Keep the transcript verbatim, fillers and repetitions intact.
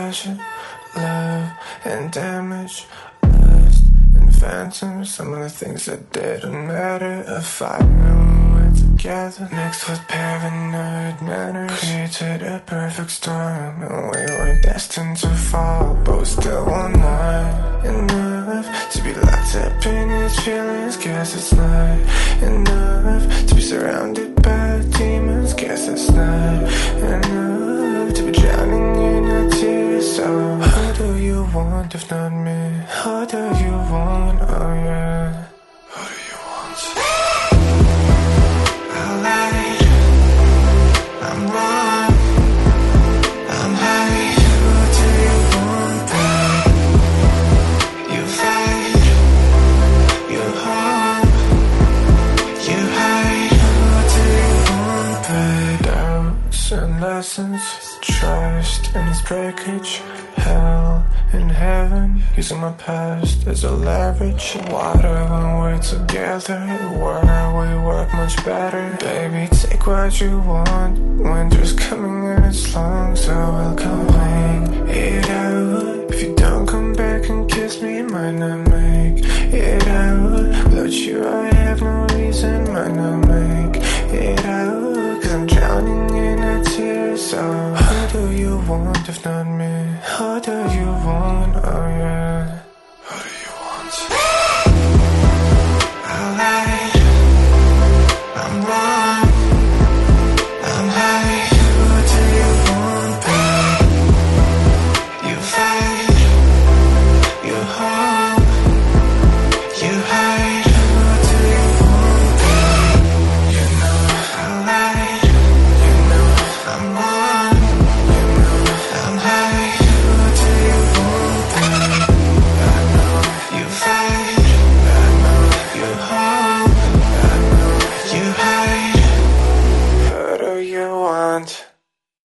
passion, love, and damage, lust, and phantoms. Some of the things that didn't matter. A fire when we're together, mixed with paranoid manners, created a perfect storm, and we were destined to fall, but we still won't lie. Enough to be locked up in these feelings. Guess it's not enough to be surrounded by demons. Guess it's not enough to be drowning in your tears. So who do you want if not me? Who do you want? Oh yeah. Who do you want? I lied, I'm wrong, I'm high. Who do you want, babe? You fight, you harm, you hide. Who do you want, babe? Doubts and lessons, trust and its breakage, hell and heaven, using my past as a leverage. Water when we're together, where we work much better. Baby, take what you want. Winter's coming and it's long, so I'll complain it out. If you don't come back and kiss me, might not make it out. Without you I have no reason, might not make it out. Cause I'm drowning in a tear. So who do you want if not